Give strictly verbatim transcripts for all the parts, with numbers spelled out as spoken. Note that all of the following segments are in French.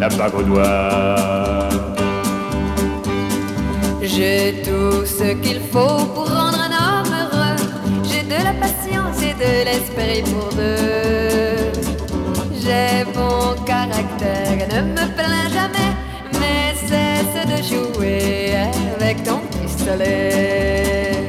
la bague au doigt. J'ai tout ce qu'il faut pour rendre un homme heureux. J'ai de la patience et de l'esprit pour deux. J'ai bon caractère et ne me plains jamais, mais cesse de jouer avec ton pistolet.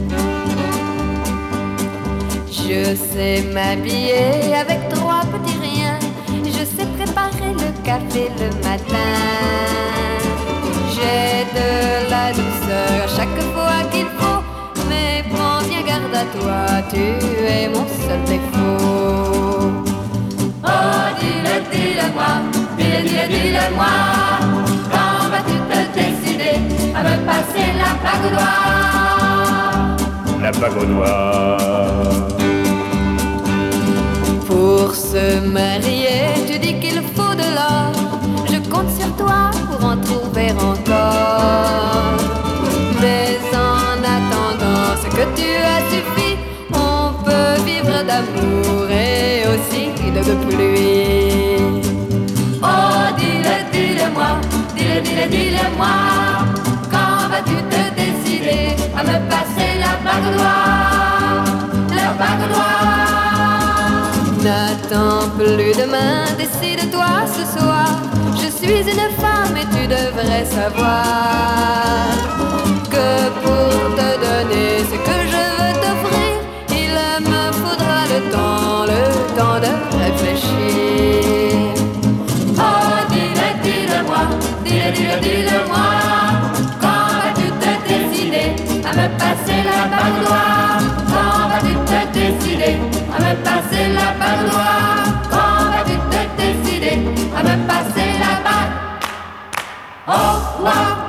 Je sais m'habiller avec trois petits riens. Je sais préparer le café le matin. J'ai de la douceur à chaque fois qu'il faut, mais prends bien garde à toi, tu es mon seul défaut. Oh, dis-le, dis-le-moi, dis-le, dis-le, dis-le-moi. Quand vas-tu te décider à me passer la bague au doigt? La bague au doigt. Pour se marier, tu dis qu'il faut de l'or. Je compte sur toi pour en trouver encore. Mais en attendant ce que tu as suffi, on peut vivre d'amour et aussi de pluie. Oh, dis-le, dis-le-moi, dis-le, dis-le, dis-le-moi. Quand vas-tu te décider à me passer la bague au doigt? La bague au doigt. N'attends plus demain, décide-toi ce soir. Je suis une femme et tu devrais savoir que pour te donner ce que je veux t'offrir, il me faudra le temps, le temps de réfléchir. Oh, dis-le, dis-le-moi, dis-le, dis-le, dis-le-moi. Quand vas-tu te décider à me passer la bague au doigt? Quand vas-tu te décider à me passer la bague au doigt? Quand vas-tu te décider à me passer la bague au doigt?